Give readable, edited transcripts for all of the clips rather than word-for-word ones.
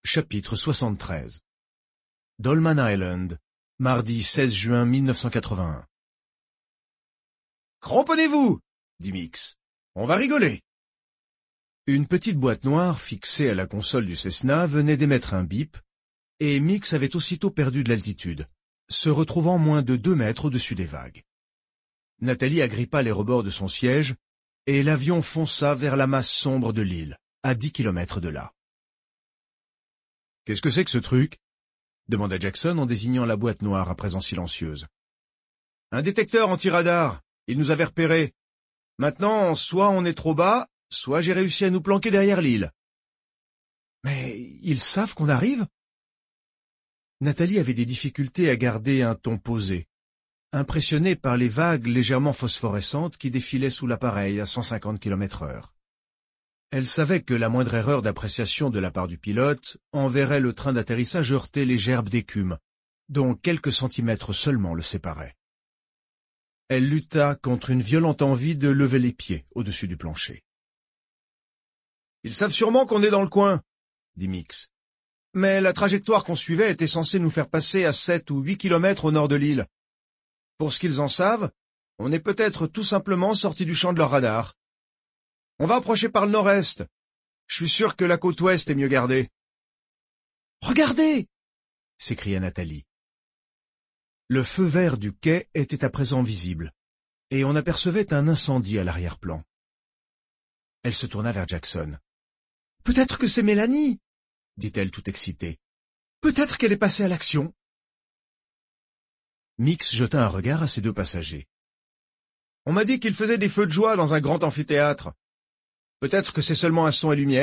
Chapitre 73 Dolman Island, mardi 16 juin 1981. « Cramponnez-vous » dit Mix. « On va rigoler !» Une petite boîte noire fixée à la console du Cessna venait d'émettre un bip, et Mix avait aussitôt perdu de l'altitude, se retrouvant moins de 2 mètres au-dessus des vagues. Nathalie agrippa les rebords de son siège, et l'avion fonça vers la masse sombre de l'île, à 10 kilomètres de là. « Qu'est-ce que c'est que ce truc ?» demanda Jackson en désignant la boîte noire à présent silencieuse. « Un détecteur anti-radar. Il nous avait repérés. Maintenant, soit on est trop bas, soit j'ai réussi à nous planquer derrière l'île. »« Mais ils savent qu'on arrive ?» Nathalie avait des difficultés à garder un ton posé, impressionnée par les vagues légèrement phosphorescentes qui défilaient sous l'appareil à 150 km/h. Elle savait que la moindre erreur d'appréciation de la part du pilote enverrait le train d'atterrissage heurter les gerbes d'écume, dont quelques centimètres seulement le séparaient. Elle lutta contre une violente envie de lever les pieds au-dessus du plancher. « Ils savent sûrement qu'on est dans le coin, » dit Mix. « Mais la trajectoire qu'on suivait était censée nous faire passer à 7 ou 8 kilomètres au nord de l'île. Pour ce qu'ils en savent, on est peut-être tout simplement sorti du champ de leur radar. On va approcher par le nord-est. Je suis sûr que la côte ouest est mieux gardée. »« Regardez !» s'écria Nathalie. Le feu vert du quai était à présent visible, et on apercevait un incendie à l'arrière-plan. Elle se tourna vers Jackson. « Peut-être que c'est Mélanie !» dit-elle tout excitée. « Peut-être qu'elle est passée à l'action. » Mix jeta un regard à ses 2 passagers. « On m'a dit qu'il faisait des feux de joie dans un grand amphithéâtre. Peut-être que c'est seulement un son et lumière. »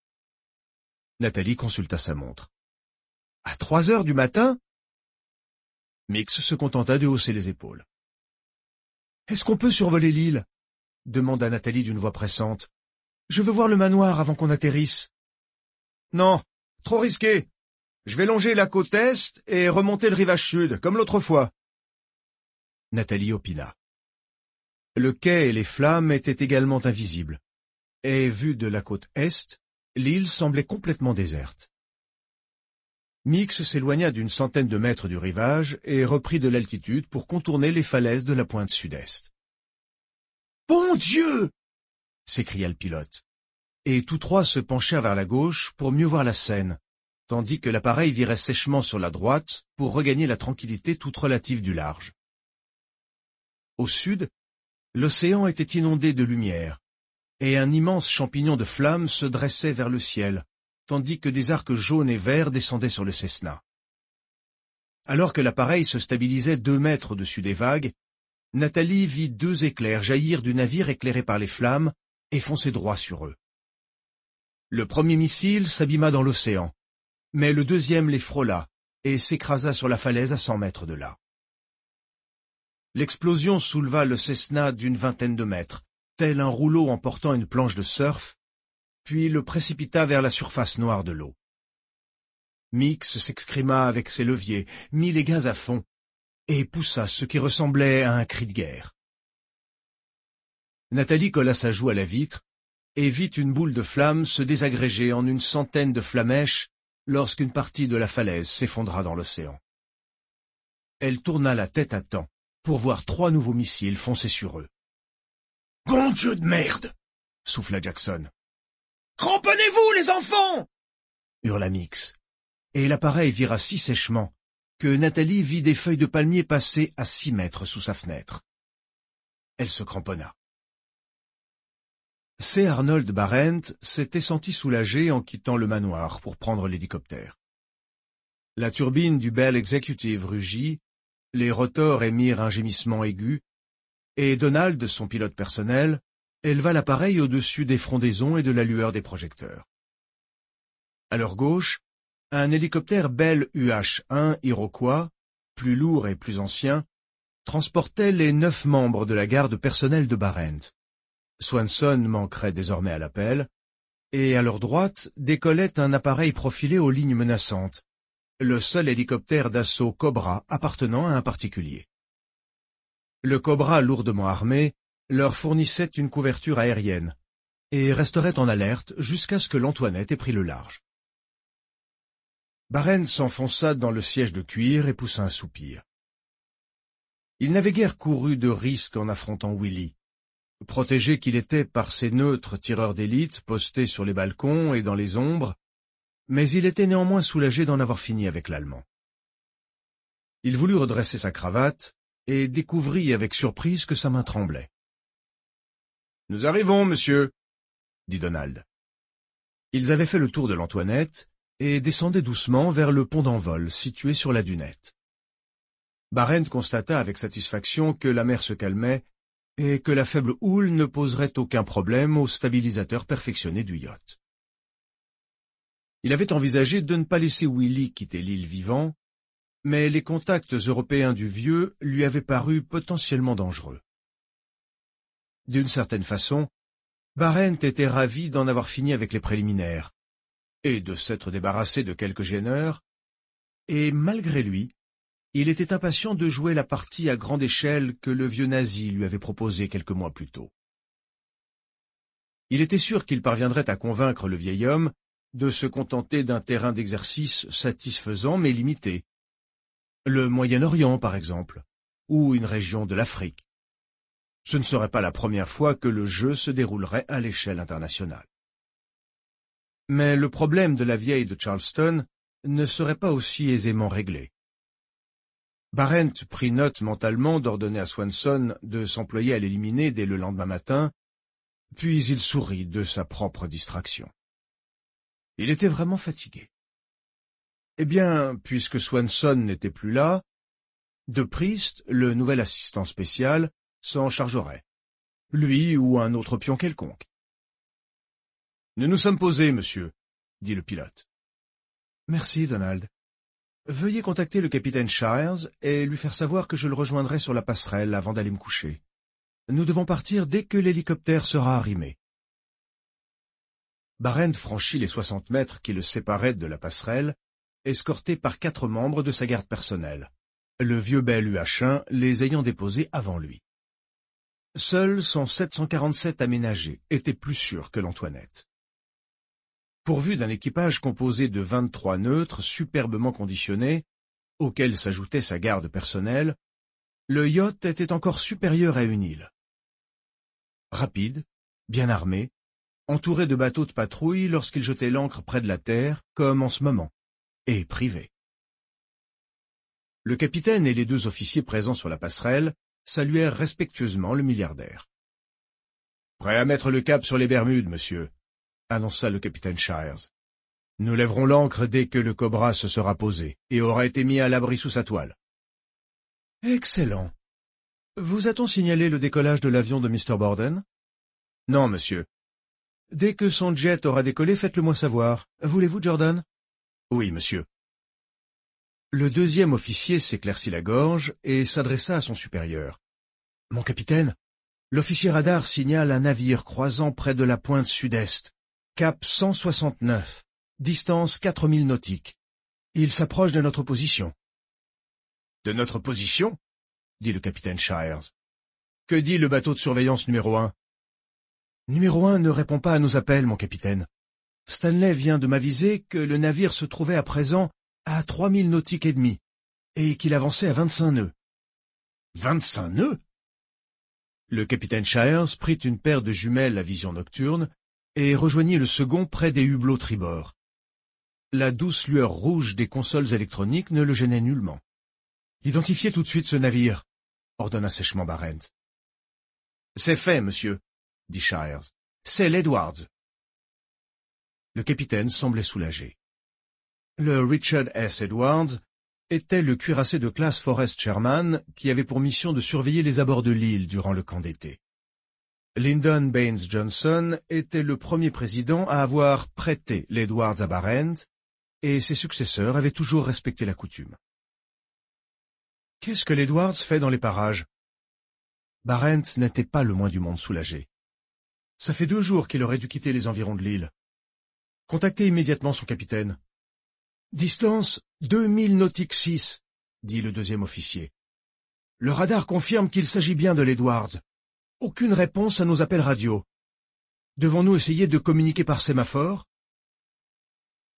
Nathalie consulta sa montre. « À 3 heures du matin ?» Mix se contenta de hausser les épaules. « Est-ce qu'on peut survoler l'île ?» demanda Nathalie d'une voix pressante. « Je veux voir le manoir avant qu'on atterrisse. »« Non, trop risqué. Je vais longer la côte est et remonter le rivage sud, comme l'autre fois. » Nathalie opina. Le quai et les flammes étaient également invisibles, et vue de la côte est, l'île semblait complètement déserte. Mix s'éloigna d'une centaine de mètres du rivage et reprit de l'altitude pour contourner les falaises de la pointe sud-est. « Bon Dieu !» s'écria le pilote, et tous 3 se penchèrent vers la gauche pour mieux voir la scène, tandis que l'appareil virait sèchement sur la droite pour regagner la tranquillité toute relative du large. Au sud, l'océan était inondé de lumière, et un immense champignon de flammes se dressait vers le ciel, tandis que des arcs jaunes et verts descendaient sur le Cessna. Alors que l'appareil se stabilisait 2 mètres au-dessus des vagues, Nathalie vit 2 éclairs jaillir du navire éclairé par les flammes et foncer droit sur eux. Le premier missile s'abîma dans l'océan, mais le deuxième les frôla et s'écrasa sur la falaise à 100 mètres de là. L'explosion souleva le Cessna d'une vingtaine de mètres, tel un rouleau emportant une planche de surf, puis le précipita vers la surface noire de l'eau. Mix s'excrima avec ses leviers, mit les gaz à fond, et poussa ce qui ressemblait à un cri de guerre. Nathalie colla sa joue à la vitre, et vit une boule de flammes se désagréger en une centaine de flammèches lorsqu'une partie de la falaise s'effondra dans l'océan. Elle tourna la tête à temps pour voir 3 nouveaux missiles foncer sur eux. « Bon Dieu de merde !» souffla Jackson. « Cramponnez-vous, les enfants !» hurla Mix, et l'appareil vira si sèchement que Nathalie vit des feuilles de palmier passer à 6 mètres sous sa fenêtre. Elle se cramponna. C. Arnold Barrent s'était senti soulagé en quittant le manoir pour prendre l'hélicoptère. La turbine du Bell Executive rugit, les rotors émirent un gémissement aigu, et Donald, son pilote personnel, éleva l'appareil au-dessus des frondaisons et de la lueur des projecteurs. À leur gauche, un hélicoptère Bell UH-1 Iroquois, plus lourd et plus ancien, transportait les 9 membres de la garde personnelle de Barrent. Swanson manquerait désormais à l'appel, et à leur droite décollait un appareil profilé aux lignes menaçantes, le seul hélicoptère d'assaut Cobra appartenant à un particulier. Le Cobra lourdement armé leur fournissait une couverture aérienne, et resterait en alerte jusqu'à ce que l'Antoinette ait pris le large. Barents s'enfonça dans le siège de cuir et poussa un soupir. Il n'avait guère couru de risque en affrontant Willy. Protégé qu'il était par ses neutres tireurs d'élite postés sur les balcons et dans les ombres, mais il était néanmoins soulagé d'en avoir fini avec l'Allemand. Il voulut redresser sa cravate et découvrit avec surprise que sa main tremblait. « Nous arrivons, monsieur !» dit Donald. Ils avaient fait le tour de l'Antoinette et descendaient doucement vers le pont d'envol situé sur la dunette. Barents constata avec satisfaction que la mer se calmait et que la faible houle ne poserait aucun problème au stabilisateur perfectionné du yacht. Il avait envisagé de ne pas laisser Willy quitter l'île vivant, mais les contacts européens du vieux lui avaient paru potentiellement dangereux. D'une certaine façon, Barents était ravi d'en avoir fini avec les préliminaires, et de s'être débarrassé de quelques gêneurs, et malgré lui, il était impatient de jouer la partie à grande échelle que le vieux nazi lui avait proposée quelques mois plus tôt. Il était sûr qu'il parviendrait à convaincre le vieil homme de se contenter d'un terrain d'exercice satisfaisant mais limité. Le Moyen-Orient, par exemple, ou une région de l'Afrique. Ce ne serait pas la première fois que le jeu se déroulerait à l'échelle internationale. Mais le problème de la vieille de Charleston ne serait pas aussi aisément réglé. Barents prit note mentalement d'ordonner à Swanson de s'employer à l'éliminer dès le lendemain matin, puis il sourit de sa propre distraction. Il était vraiment fatigué. Eh bien, puisque Swanson n'était plus là, De Priest, le nouvel assistant spécial, s'en chargerait, lui ou un autre pion quelconque. « Nous nous sommes posés, monsieur, » dit le pilote. « Merci, Donald. Veuillez contacter le capitaine Shires et lui faire savoir que je le rejoindrai sur la passerelle avant d'aller me coucher. Nous devons partir dès que l'hélicoptère sera arrimé. » Barents franchit les 60 mètres qui le séparaient de la passerelle, escorté par 4 membres de sa garde personnelle, le vieux bel UH-1 les ayant déposés avant lui. Seul son 747 aménagé était plus sûr que l'Antoinette. Pourvu d'un équipage composé de 23 neutres superbement conditionnés, auxquels s'ajoutait sa garde personnelle, le yacht était encore supérieur à une île. Rapide, bien armé, entouré de bateaux de patrouille lorsqu'il jetait l'ancre près de la terre, comme en ce moment, et privé. Le capitaine et les 2 officiers présents sur la passerelle saluèrent respectueusement le milliardaire. « Prêt à mettre le cap sur les Bermudes, monsieur », annonça le capitaine Shires. « Nous lèverons l'ancre dès que le Cobra se sera posé et aura été mis à l'abri sous sa toile. »« Excellent. Vous a-t-on signalé le décollage de l'avion de Mr. Borden ?»« Non, monsieur. »« Dès que son jet aura décollé, faites-le-moi savoir. Voulez-vous, Jordan ?»« Oui, monsieur. » Le 2e officier s'éclaircit la gorge et s'adressa à son supérieur. « Mon capitaine, l'officier radar signale un navire croisant près de la pointe sud-est. Cap 169, distance 4000 nautiques. Il s'approche de notre position. »« De notre position ?» dit le capitaine Shires. « Que dit le bateau de surveillance numéro 1 ?»« Numéro 1 ne répond pas à nos appels, mon capitaine. Stanley vient de m'aviser que le navire se trouvait à présent à 3000 nautiques et demi, et qu'il avançait à 25 nœuds. »« 25 nœuds ?» Le capitaine Shires prit une paire de jumelles à vision nocturne et rejoignit le second près des hublots tribord. La douce lueur rouge des consoles électroniques ne le gênait nullement. « Identifiez tout de suite ce navire », ordonna sèchement Barents. « C'est fait, monsieur, » dit Shires. « C'est l'Edwards. » Le capitaine semblait soulagé. Le Richard S. Edwards était le cuirassé de classe Forrest Sherman qui avait pour mission de surveiller les abords de l'île durant le camp d'été. Lyndon Baines Johnson était le premier président à avoir prêté l'Edwards à Barents, et ses successeurs avaient toujours respecté la coutume. Qu'est-ce que l'Edwards fait dans les parages? Barents n'était pas le moins du monde soulagé. Ça fait 2 jours qu'il aurait dû quitter les environs de l'île. Contactez immédiatement son capitaine. Distance 2000 nautiques 6, dit le 2e officier. Le radar confirme qu'il s'agit bien de l'Edwards. Aucune réponse à nos appels radio. Devons-nous essayer de communiquer par sémaphore?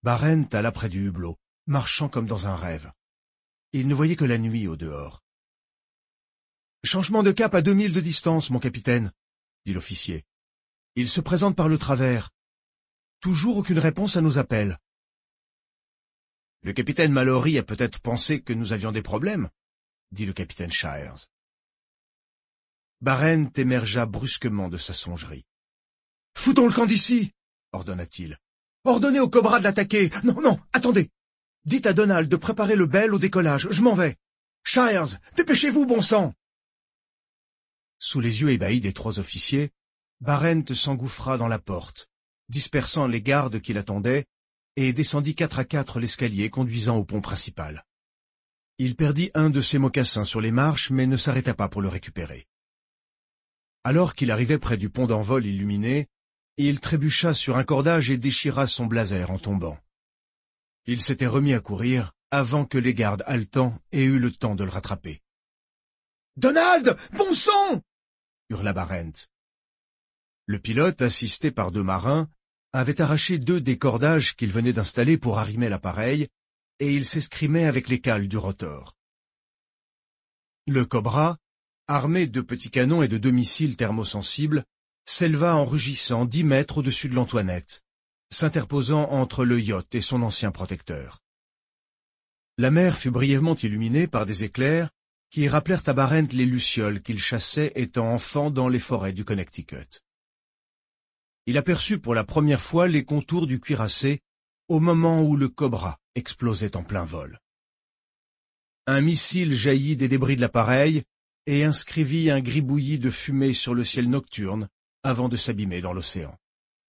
Barent alla près du hublot, marchant comme dans un rêve. Il ne voyait que la nuit au dehors. « Changement de cap à 2000 de distance, mon capitaine, » dit l'officier. « Il se présente par le travers. Toujours aucune réponse à nos appels. » Le capitaine Mallory a peut-être pensé que nous avions des problèmes, dit le capitaine Shires. Barent émergea brusquement de sa songerie. « Foutons le camp d'ici !» ordonna-t-il. « Ordonnez au Cobra de l'attaquer. Non, non, attendez. Dites à Donald de préparer le Bell au décollage. Je m'en vais. Shires, dépêchez-vous, bon sang !» Sous les yeux ébahis des trois officiers, Barent s'engouffra dans la porte, dispersant les gardes qui l'attendaient, et descendit 4 à 4 l'escalier conduisant au pont principal. Il perdit un de ses mocassins sur les marches, mais ne s'arrêta pas pour le récupérer. Alors qu'il arrivait près du pont d'envol illuminé, il trébucha sur un cordage et déchira son blazer en tombant. Il s'était remis à courir avant que les gardes haletants aient eu le temps de le rattraper. « Donald, bon sang !» hurla Barent. Le pilote, assisté par 2 marins, avait arraché 2 des cordages qu'il venait d'installer pour arrimer l'appareil, et il s'escrimait avec les cales du rotor. Le Cobra, armé de petits canons et de 2 missiles thermosensibles, s'éleva en rugissant 10 mètres au-dessus de l'Antoinette, s'interposant entre le yacht et son ancien protecteur. La mer fut brièvement illuminée par des éclairs qui rappelèrent à Barent les lucioles qu'il chassait étant enfant dans les forêts du Connecticut. Il aperçut pour la première fois les contours du cuirassé au moment où le Cobra explosait en plein vol. Un missile jaillit des débris de l'appareil et inscrivit un gribouillis de fumée sur le ciel nocturne avant de s'abîmer dans l'océan.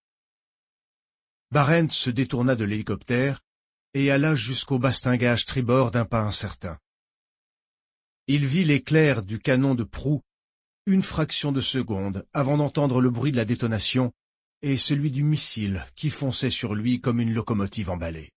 Barent se détourna de l'hélicoptère et alla jusqu'au bastingage tribord d'un pas incertain. Il vit l'éclair du canon de proue une fraction de seconde avant d'entendre le bruit de la détonation et celui du missile qui fonçait sur lui comme une locomotive emballée.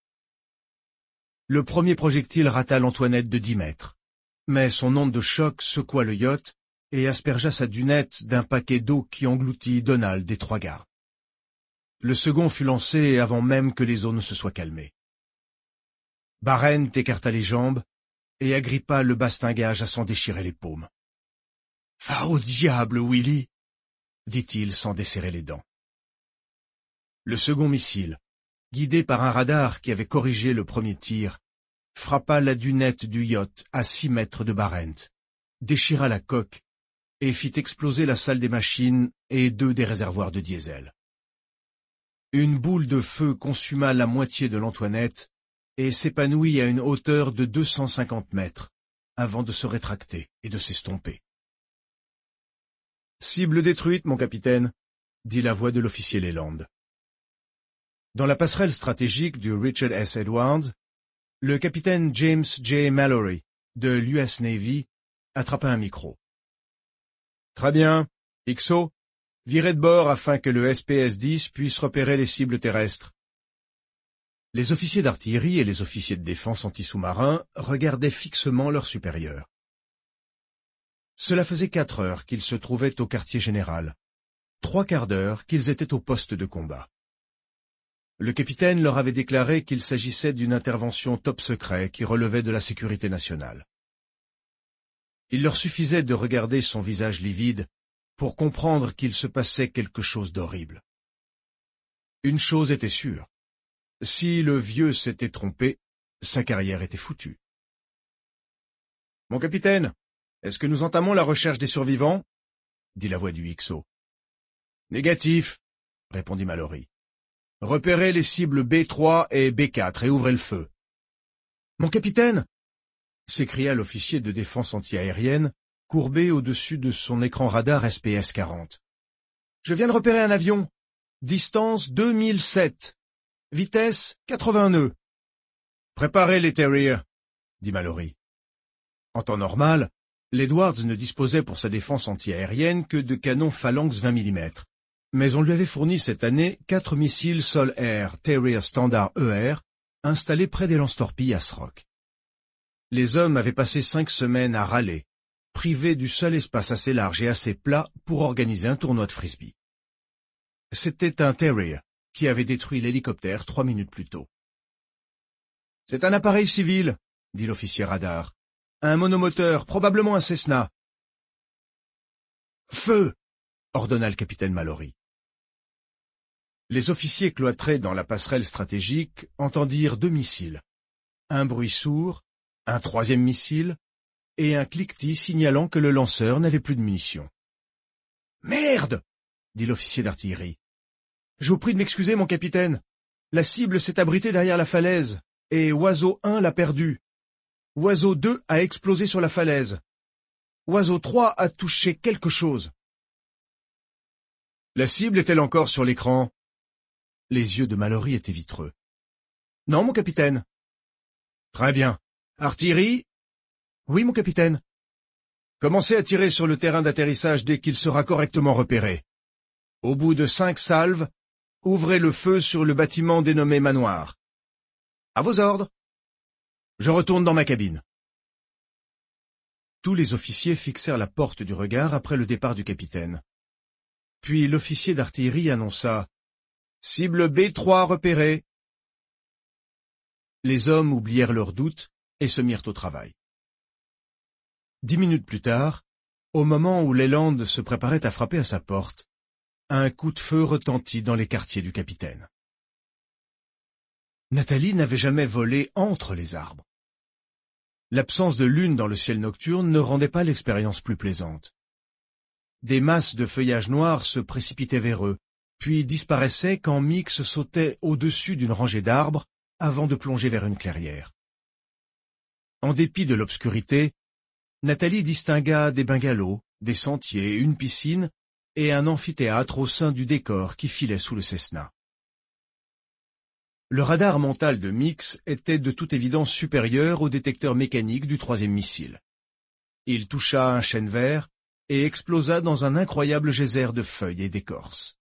Le premier projectile rata l'Antoinette de 10 mètres, mais son onde de choc secoua le yacht et aspergea sa dunette d'un paquet d'eau qui engloutit Donald des 3 gardes. Le second fut lancé avant même que les eaux ne se soient calmées. Barent écarta les jambes et agrippa le bastingage à s'en déchirer les paumes. « Va au diable, Willy !» dit-il sans desserrer les dents. Le second missile, guidé par un radar qui avait corrigé le premier tir, frappa la dunette du yacht à 6 mètres de Barent, déchira la coque et fit exploser la salle des machines et 2 des réservoirs de diesel. Une boule de feu consuma la moitié de l'Antoinette et s'épanouit à une hauteur de 250 mètres, avant de se rétracter et de s'estomper. « Cible détruite, mon capitaine », dit la voix de l'officier Leland. Dans la passerelle stratégique du Richard S. Edwards, le capitaine James J. Mallory, de l'US Navy, attrapa un micro. « Très bien, XO, virez de bord afin que le SPS-10 puisse repérer les cibles terrestres. » Les officiers d'artillerie et les officiers de défense anti-sous-marins regardaient fixement leurs supérieurs. Cela faisait 4 heures qu'ils se trouvaient au quartier général, 3 quarts d'heure qu'ils étaient au poste de combat. Le capitaine leur avait déclaré qu'il s'agissait d'une intervention top secret qui relevait de la sécurité nationale. Il leur suffisait de regarder son visage livide pour comprendre qu'il se passait quelque chose d'horrible. Une chose était sûre. Si le vieux s'était trompé, sa carrière était foutue. « Mon capitaine, est-ce que nous entamons la recherche des survivants ?» dit la voix du XO. « Négatif, » répondit Mallory. « Repérez les cibles B3 et B4 et ouvrez le feu. »« Mon capitaine !» s'écria l'officier de défense antiaérienne, courbé au-dessus de son écran radar SPS-40. « Je viens de repérer un avion. Distance 2007. Vitesse 80 nœuds. »« Préparez les Terriers, » dit Mallory. En temps normal, l'Edwards ne disposait pour sa défense antiaérienne que de canons Phalanx 20 mm. Mais on lui avait fourni cette année 4 missiles sol-air Terrier Standard ER installés près des lance-torpilles Asrock. Les hommes avaient passé 5 semaines à râler, privés du seul espace assez large et assez plat pour organiser un tournoi de frisbee. C'était un Terrier qui avait détruit l'hélicoptère 3 minutes plus tôt. C'est un appareil civil, dit l'officier radar. Un monomoteur, probablement un Cessna. Feu! Ordonna le capitaine Mallory. Les officiers cloîtrés dans la passerelle stratégique entendirent 2 missiles. Un bruit sourd, un 3e missile, et un cliquetis signalant que le lanceur n'avait plus de munitions. « Merde !» dit l'officier d'artillerie. « Je vous prie de m'excuser, mon capitaine. La cible s'est abritée derrière la falaise, et Oiseau 1 l'a perdu. Oiseau 2 a explosé sur la falaise. Oiseau 3 a touché quelque chose. » La cible est-elle encore sur l'écran? Les yeux de Mallory étaient vitreux. « Non, mon capitaine. »« Très bien. Artillerie ?»« Oui, mon capitaine. »« Commencez à tirer sur le terrain d'atterrissage dès qu'il sera correctement repéré. Au bout de 5 salves, ouvrez le feu sur le bâtiment dénommé Manoir. À vos ordres. Je retourne dans ma cabine. » Tous les officiers fixèrent la porte du regard après le départ du capitaine. Puis l'officier d'artillerie annonça « Cible B3 repérée ». Les hommes oublièrent leurs doutes et se mirent au travail. 10 minutes plus tard, au moment où Leland se préparait à frapper à sa porte, un coup de feu retentit dans les quartiers du capitaine. Nathalie n'avait jamais volé entre les arbres. L'absence de lune dans le ciel nocturne ne rendait pas l'expérience plus plaisante. Des masses de feuillage noir se précipitaient vers eux, puis disparaissaient quand Mix sautait au-dessus d'une rangée d'arbres avant de plonger vers une clairière. En dépit de l'obscurité, Nathalie distingua des bungalows, des sentiers, une piscine et un amphithéâtre au sein du décor qui filait sous le Cessna. Le radar mental de Mix était de toute évidence supérieur au détecteur mécanique du 3e missile. Il toucha un chêne vert et explosa dans un incroyable geyser de feuilles et d'écorces.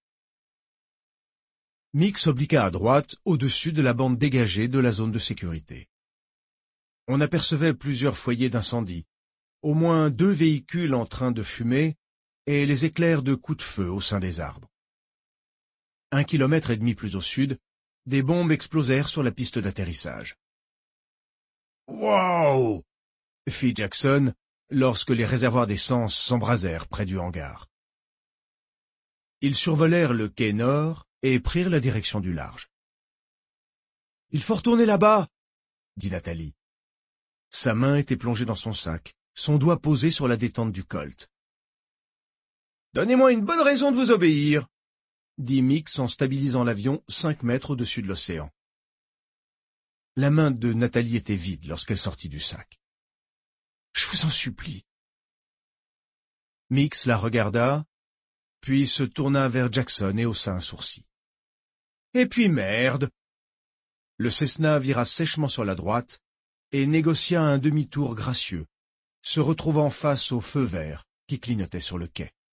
Mix obliqua à droite au-dessus de la bande dégagée de la zone de sécurité. On apercevait plusieurs foyers d'incendie, au moins 2 véhicules en train de fumer et les éclairs de coups de feu au sein des arbres. 1,5 kilomètre plus au sud, des bombes explosèrent sur la piste d'atterrissage. « Wow !» fit Jackson lorsque les réservoirs d'essence s'embrasèrent près du hangar. Ils survolèrent le quai nord et prirent la direction du large. « Il faut retourner là-bas !» dit Nathalie. Sa main était plongée dans son sac, son doigt posé sur la détente du Colt. « Donnez-moi une bonne raison de vous obéir !» dit Mix en stabilisant l'avion 5 mètres au-dessus de l'océan. La main de Nathalie était vide lorsqu'elle sortit du sac. « Je vous en supplie. » Mix la regarda, puis se tourna vers Jackson et haussa un sourcil. « Et puis merde !» Le Cessna vira sèchement sur la droite et négocia un demi-tour gracieux, se retrouvant face au feu vert qui clignotait sur le quai.